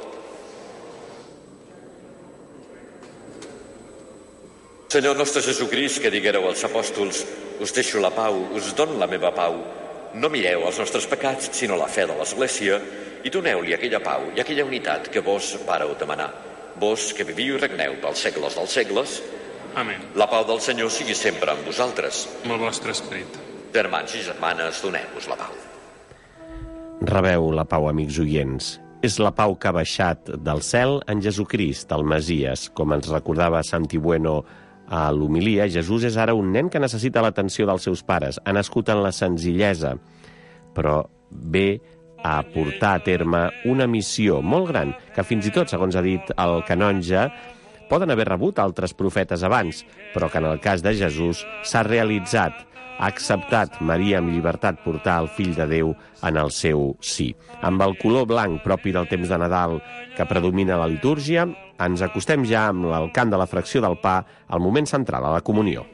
Senyor nostre Jesucrist, que diguéreu als apòstols: us deixo la pau, us dono la meva pau, no mireu els nostres pecats, sinó la fe de l'Església, i doneu-li aquella pau i aquella unitat que vos vareu demanar. Vos que viviu i regneu pels segles dels segles. Amén. La pau del Senyor sigui sempre amb vosaltres. Amb el vostre esperit. Germans i germanes, doneu-vos la pau. Rebeu la pau, amics oients. És la pau que ha baixat del cel en Jesucrist, el Messies. Com ens recordava Santi Bueno a l'homilia, Jesús és ara un nen que necessita l'atenció dels seus pares. Ha nascut en la senzillesa, però ve a portar a terme una missió molt gran, que fins i tot, segons ha dit el canonge, poden haver rebut altres profetes abans, però que en el cas de Jesús s'ha realitzat. Ha acceptat Maria amb llibertat portar el fill de Déu en el seu sí. Amb el color blanc propi del temps de Nadal que predomina a la litúrgia, ens acostem ja amb el cant de la fracció del pa al moment central, a la comunió.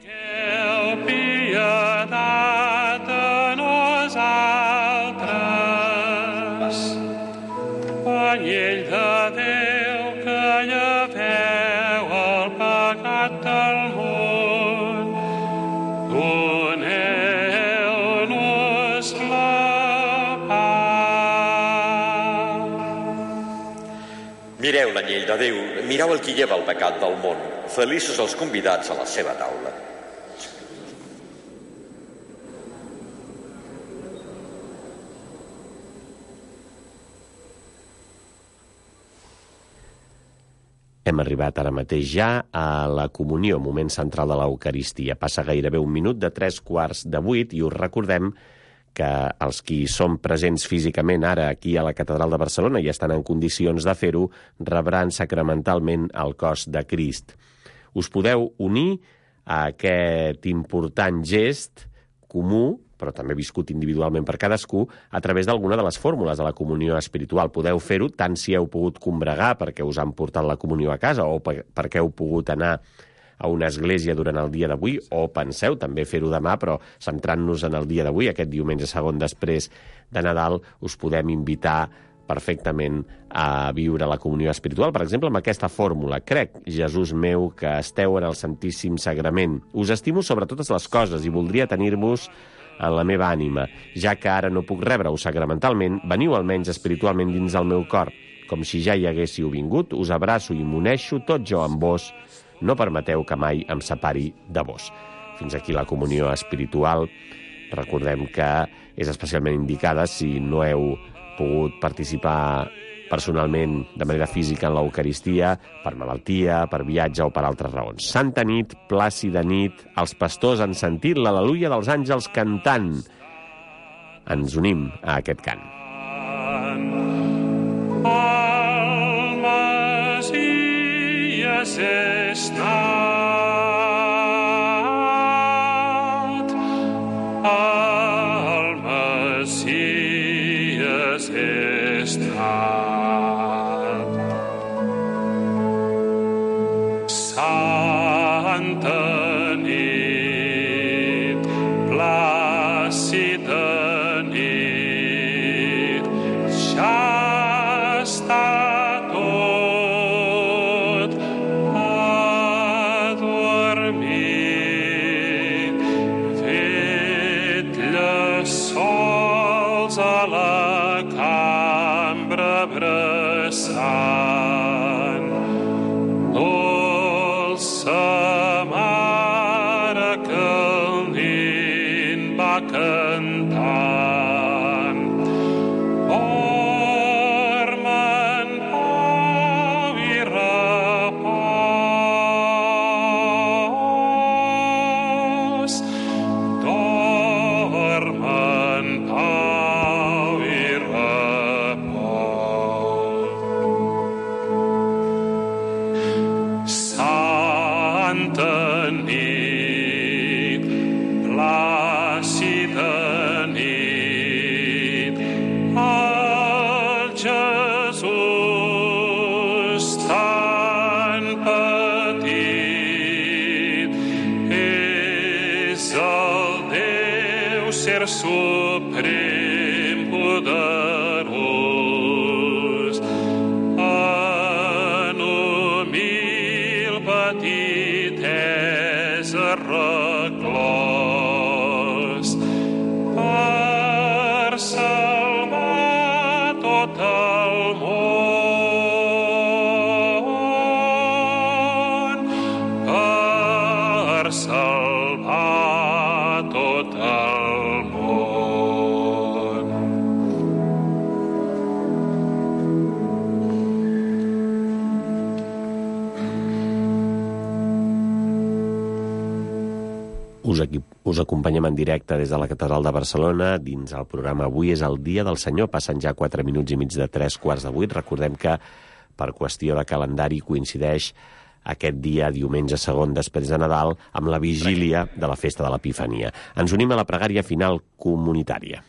Anyell de Déu que lleveu el pecat del món, doneu-nos la pau. Mireu l'anyell de Déu, mireu el qui lleva el pecat del món. Feliços els convidats a la seva taula. Hem arribat ara mateix ja a la comunió, moment central de l'Eucaristia. Passa gairebé un minut de tres quarts de vuit i us recordem que els qui són presents físicament ara aquí a la Catedral de Barcelona i estan en condicions de fer-ho, rebran sacramentalment el cos de Crist. Us podeu unir a aquest important gest comú, però també viscut individualment per cadascú, a través d'alguna de les fórmules de la comunió espiritual. Podeu fer-ho tant si heu pogut combregar perquè us han portat la comunió a casa o perquè heu pogut anar a una església durant el dia d'avui, o penseu també fer-ho demà, però centrant-nos en el dia d'avui, aquest diumenge segon després de Nadal, us podem invitar perfectament a viure la comunió espiritual. Per exemple, amb aquesta fórmula: crec, Jesús meu, que esteu en el Santíssim Sagrament. Us estimo sobre totes les coses i voldria tenir-vos en la meva ànima. Ja que ara no puc rebre-ho sacramentalment, veniu almenys espiritualment dins el meu cor. Com si ja hi haguéssiu vingut, us abraço i m'uneixo tot jo amb vos. No permeteu que mai em separi de vos. Fins aquí la comunió espiritual. Recordem que és especialment indicada si no heu pogut participar personalment de manera física en l'Eucaristia, per malaltia, per viatge o per altres raons. Santa nit, plàcida nit, els pastors han sentit l'al·leluia dels àngels cantant. Ens unim a aquest cant. El Messias és nat, el Messias és nat. Santa nit, plàcida nit, ja està tot adormit. Vetlla sols a la cambra abraçant, dolça mare que el nin va cantant. Dorm en pau i repòs, dorm en pau i repòs. Santa nit, plàcida nit, el Jesús tan petit és el Déu ser suprem poderós. En humil petitesa reclòs, per salvar tot el món, per salvar tot el món. Us Us, aquí, us acompanyem en directe des de la Catedral de Barcelona dins el programa Avui és el dia del Senyor. Passen ja quatre minuts i mig de tres quarts de vuit. Recordem que per qüestió de calendari coincideix aquest dia, diumenge segon després de Nadal, amb la vigília de la festa de l'Epifania. Ens unim a la pregària final comunitària.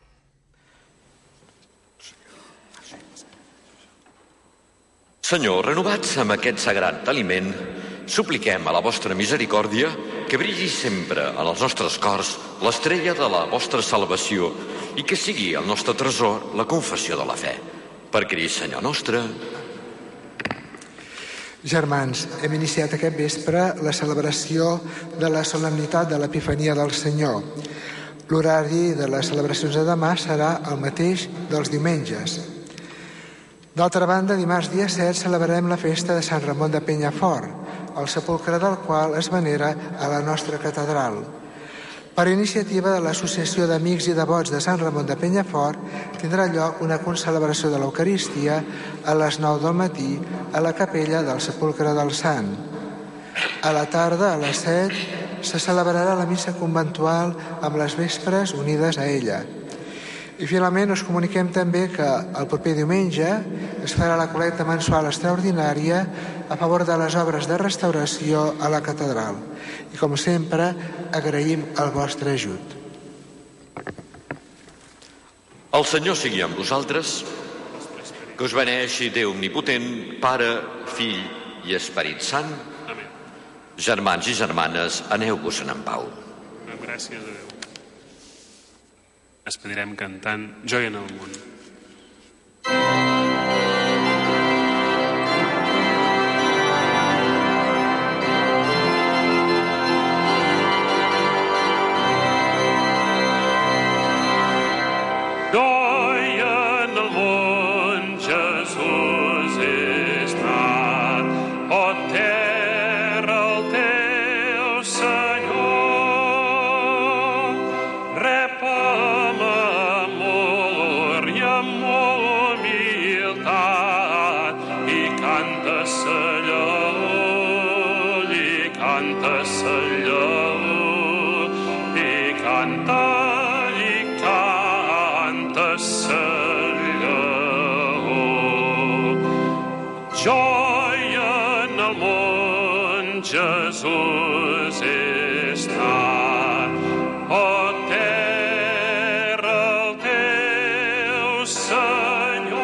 Senyor, renovats amb aquest sagrat aliment, supliquem a la vostra misericòrdia que brilli sempre en els nostres cors l'estrella de la vostra salvació i que sigui el nostre tresor la confessió de la fe. Per Crist, Senyor nostre. Germans, hem iniciat aquest vespre la celebració de la solemnitat de l'Epifania del Senyor. L'horari de les celebracions de demà serà el mateix dels diumenges. D'altra banda, dimarts dia set celebrarem la festa de Sant Ramon de Penyafort, el sepulcre del qual es venera a la nostra catedral. Per iniciativa de l'Associació d'Amics i Devots de Sant Ramon de Penyafort tindrà lloc una concelebració de l'Eucaristia a les nou del matí a la capella del sepulcre del Sant. A la tarda, a les set, se celebrarà la missa conventual amb les vespres unides a ella. I finalment us comuniquem també que el proper diumenge es farà la col·lecta mensual extraordinària a favor de les obres de restauració a la catedral. I com sempre, agraïm el vostre ajut. El Senyor sigui amb vosaltres, que us beneixi Déu omnipotent, Pare, Fill i Esperit Sant. Amén. Germans i germanes, aneu-vos en pau. Gràcies a Déu. Despedirem cantant Joia en el món. Joia en el món, Jesús és nat, o terra el teu Senyor, rep amb amor i amb humilitat, i canta sa lleó, i canta sa lleó, i canta, i canta sa lleó. Joia en el món, Jesús és nat, o terra el teu Senyor.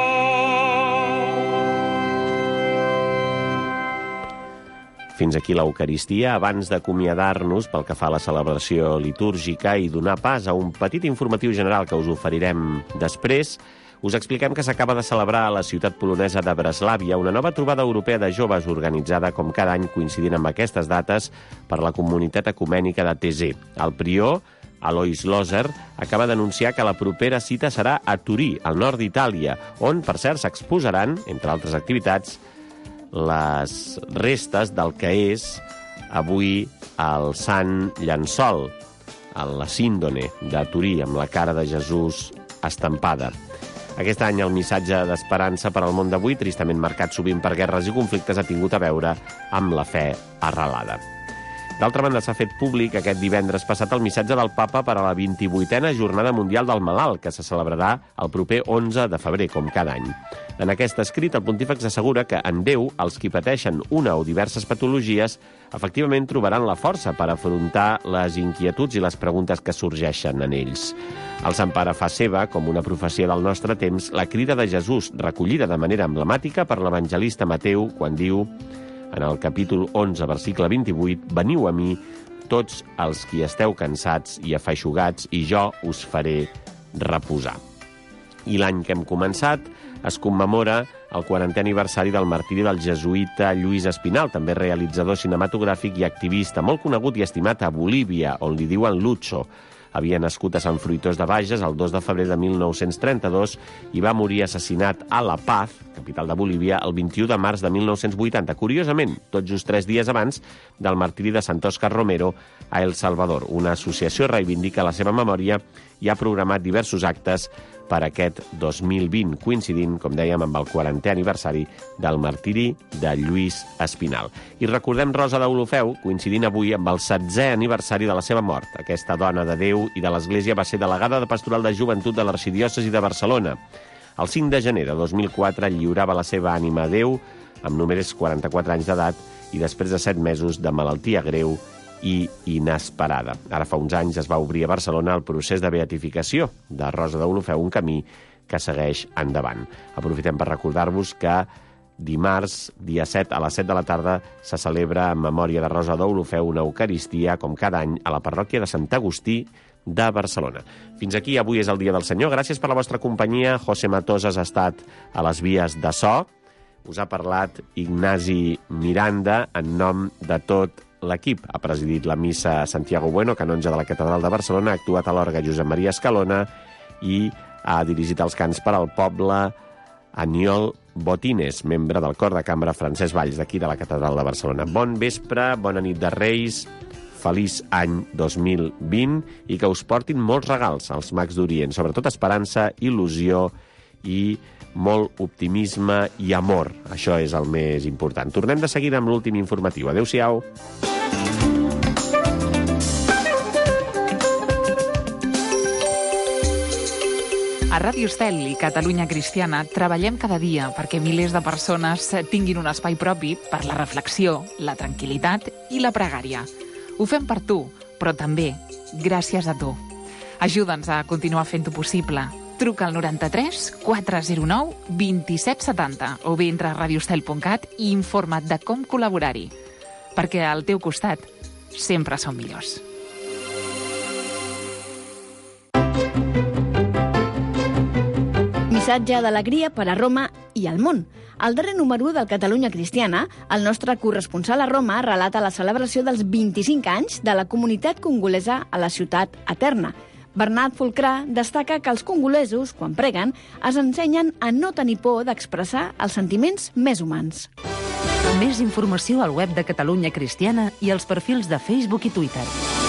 Fins aquí l'Eucaristia. Abans d'acomiadar-nos pel que fa a la celebració litúrgica i donar pas a un petit informatiu general que us oferirem després, us expliquem que s'acaba de celebrar a la ciutat polonesa de Breslàvia una nova trobada europea de joves organitzada com cada any coincidint amb aquestes dates per la comunitat ecumènica de T Z. El prior, Alois Loser, acaba d'anunciar que la propera cita serà a Turí, al nord d'Itàlia, on, per cert, s'exposaran, entre altres activitats, les restes del que és avui el Sant Llençol, la síndone de Turí, amb la cara de Jesús estampada. Aquest any el missatge d'esperança per al món d'avui, tristament marcat sovint per guerres i conflictes, ha tingut a veure amb la fe arrelada. D'altra banda, s'ha fet públic aquest divendres passat el missatge del Papa per a la vint-i-vuitena Jornada Mundial del Malalt, que se celebrarà el proper onze de febrer, com cada any. En aquest escrit, el pontífex assegura que en Déu, els qui pateixen una o diverses patologies, efectivament trobaran la força per afrontar les inquietuds i les preguntes que sorgeixen en ells. El Sant Pare fa seva, com una profecia del nostre temps, la crida de Jesús, recollida de manera emblemàtica per l'evangelista Mateu, quan diu, en el capítol onze, versicle vint-i-vuit, «Veniu a mi, tots els qui esteu cansats i afeixugats, i jo us faré reposar». I l'any que hem començat es commemora el quarantè aniversari del martiri del jesuïta Lluís Espinal, també realitzador cinematogràfic i activista, molt conegut i estimat a Bolívia, on li diuen Lucho. Havia nascut a Sant Fruitós de Bages el dos de febrer de mil nou-cents trenta-dos i va morir assassinat a La Paz, capital de Bolívia, el vint-i-u de març de mil nou-cents vuitanta. Curiosament, tot just tres dies abans del martiri de Sant Òscar Romero a El Salvador. Una associació reivindica la seva memòria i ha programat diversos actes per aquest dos mil vint, coincidint, com dèiem, amb el quarantè aniversari del martiri de Lluís Espinal. I recordem Rosa d'Olofeu, coincidint avui amb el setzè aniversari de la seva mort. Aquesta dona de Déu i de l'Església va ser delegada de Pastoral de Joventut de l'Arxidiòcesi de Barcelona. El cinc de gener de dos mil quatre lliurava la seva ànima a Déu amb només quaranta-quatre anys d'edat i després de set mesos de malaltia greu i inesperada. Ara fa uns anys es va obrir a Barcelona el procés de beatificació de Rosa d'Olofeu, un camí que segueix endavant. Aprofitem per recordar-vos que dimarts, dia set, a les set de la tarda, se celebra en memòria de Rosa d'Olofeu una Eucaristia, com cada any, a la parròquia de Sant Agustí de Barcelona. Fins aquí, avui és el Dia del Senyor. Gràcies per la vostra companyia. José Matosas ha estat a les vies de so. Us ha parlat Ignasi Miranda en nom de tot l'equip. Ha presidit la missa Santiago Bueno, canonge de la Catedral de Barcelona, ha actuat a l'orgue Josep Maria Escalona i ha dirigit els cants per al poble Aniol Botines, membre del cor de cambra Francesc Valls, d'aquí de la Catedral de Barcelona. Bon vespre, bona nit de Reis, feliç any dos mil vint i que us portin molts regals als mags d'Orient, sobretot esperança, il·lusió i molt optimisme i amor. Això és el més important. Tornem de seguida amb l'últim informatiu. Adéu-siau. A Ràdio Estel i Catalunya Cristiana treballem cada dia perquè milers de persones tinguin un espai propi per la reflexió, la tranquil·litat i la pregària. Ho fem per tu, però també gràcies a tu. Ajuda'ns a continuar fent-ho possible. Truca al noranta-tres quatre zero nou dos set set zero o bé entra a radiostel punt cat i informa't de com col·laborar-hi. Perquè al teu costat sempre som millors. Missatge d'alegria per a Roma i al món. Al darrer número del Catalunya Cristiana, el nostre corresponsal a Roma relata la celebració dels vint-i-cinc anys de la comunitat congolesa a la ciutat eterna. Bernat Folcrà destaca que els congolesos, quan preguen, es ensenyen a no tenir por d'expressar els sentiments més humans. Més informació al web de Catalunya Cristiana i als perfils de Facebook i Twitter.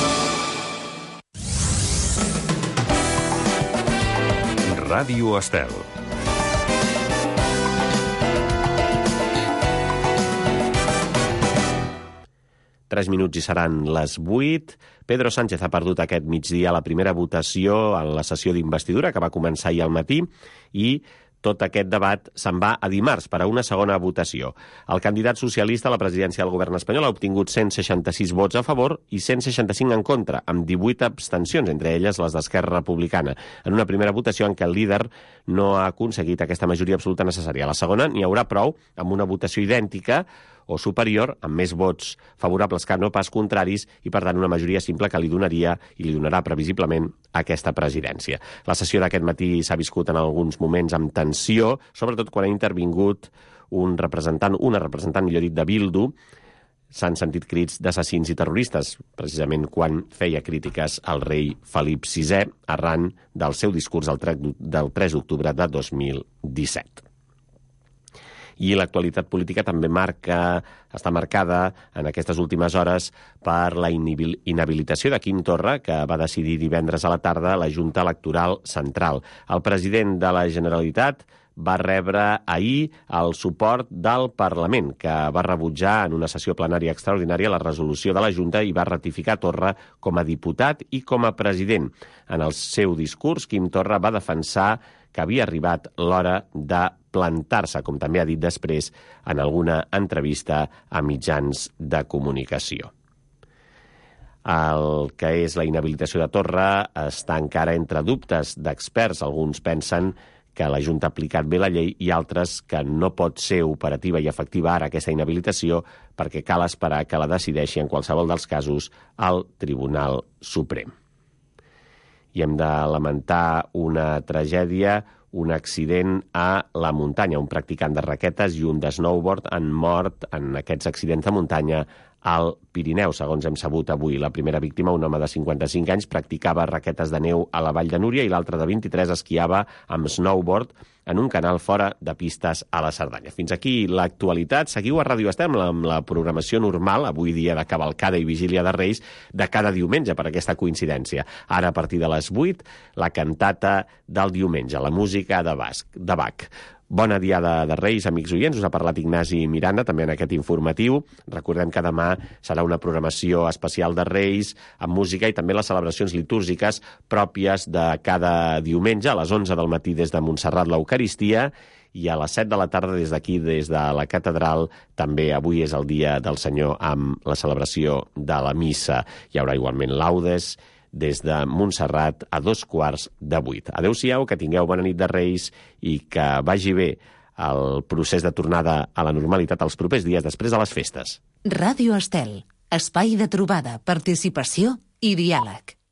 Ràdio Estel. Tres minuts i seran les vuit. Pedro Sánchez ha perdut aquest migdia la primera votació en la sessió d'investidura que va començar ahir al matí i tot aquest debat se'n va a dimarts per a una segona votació. El candidat socialista a la presidència del govern espanyol ha obtingut cent seixanta-sis vots a favor i cent seixanta-cinc en contra, amb divuit abstencions, entre elles les d'Esquerra Republicana, en una primera votació en què el líder no ha aconseguit aquesta majoria absoluta necessària. A la segona n'hi haurà prou amb una votació idèntica o superior, amb més vots favorables que no pas contraris, i per tant una majoria simple que li donaria i li donarà previsiblement aquesta presidència. La sessió d'aquest matí s'ha viscut en alguns moments amb tensió, sobretot quan ha intervingut un representant, una representant, millor dit, de Bildu. S'han sentit crits d'assassins i terroristes, precisament quan feia crítiques al rei Felip sisè, arran del seu discurs del tres d'octubre de dos mil disset. I l'actualitat política també marca, està marcada en aquestes últimes hores per la inhabilitació de Quim Torra, que va decidir divendres a la tarda la Junta Electoral Central. El president de la Generalitat va rebre ahir el suport del Parlament, que va rebutjar en una sessió plenària extraordinària la resolució de la Junta i va ratificar Torra com a diputat i com a president. En el seu discurs, Quim Torra va defensar que havia arribat l'hora de plantar-se, com també ha dit després en alguna entrevista a mitjans de comunicació. El que és la inhabilitació de Torra està encara entre dubtes d'experts. Alguns pensen que la Junta ha aplicat bé la llei i altres que no pot ser operativa i efectiva ara aquesta inhabilitació perquè cal esperar que la decideixi en qualsevol dels casos el Tribunal Suprem. I hem de lamentar una tragèdia, un accident a la muntanya. Un practicant de raquetes i un de snowboard han mort en aquests accidents de muntanya al Pirineu, segons hem sabut avui. La primera víctima, un home de cinquanta-cinc anys, practicava raquetes de neu a la Vall de Núria i l'altre de vint-i-tres esquiava amb snowboard en un canal fora de pistes a la Cerdanya. Fins aquí l'actualitat. Seguiu a Ràdio Estel amb la programació normal, avui dia de cavalcada i vigília de Reis, de cada diumenge per aquesta coincidència. Ara, a partir de les vuit, la cantata del diumenge, la música de Bach. De Bach. Bona diada de Reis, amics oients. Us ha parlat Ignasi Miranda, també en aquest informatiu. Recordem que demà serà una programació especial de Reis, amb música i també les celebracions litúrgiques pròpies de cada diumenge, a les onze del matí des de Montserrat l'Eucaristia, i a les set de la tarda des d'aquí, des de la catedral, també avui és el dia del Senyor amb la celebració de la missa. Hi haurà igualment laudes des de Montserrat a dos quarts de vuit. Adéu-siau, que tingueu bona nit de Reis i que vagi bé el procés de tornada a la normalitat els propers dies després de les festes. Ràdio Estel, espai de trobada, participació i diàleg.